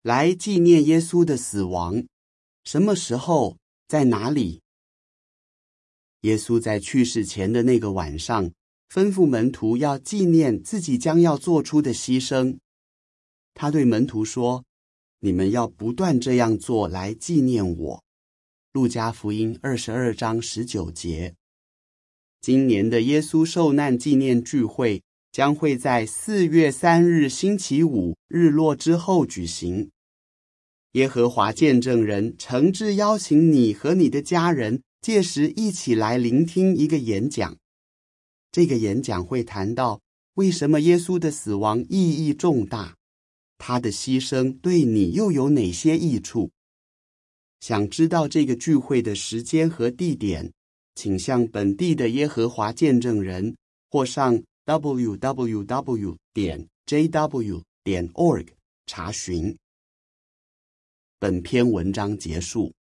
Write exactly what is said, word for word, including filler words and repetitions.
来纪念耶稣的死亡。什么时候？在哪里？耶稣在去世前的那个晚上，吩咐门徒要纪念自己将要做出的牺牲。他对门徒说：你们要不断这样做来纪念我。路加福音二十二章十九节。今年的耶稣受难纪念聚会将会在四月三日星期五日落之后举行。耶和华见证人诚挚邀请你和你的家人届时一起来聆听一个演讲。这个演讲会谈到为什么耶稣的死亡意义重大，他的牺牲对你又有哪些益处。想知道这个聚会的时间和地点，请向本地的耶和华见证人或上 w w w 点 j w 点 org 查询。本篇文章结束。